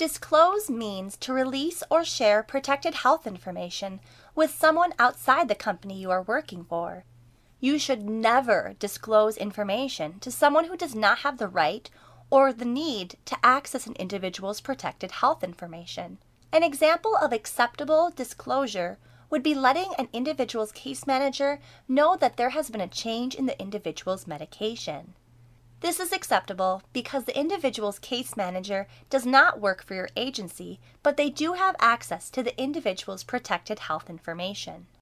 Disclose means to release or share protected health information with someone outside the company you are working for. You should never disclose information to someone who does not have the right or the need to access an individual's protected health information. An example of acceptable disclosure would be letting an individual's case manager know that there has been a change in the individual's medication. This is acceptable because the individual's case manager does not work for your agency, but they do have access to the individual's protected health information.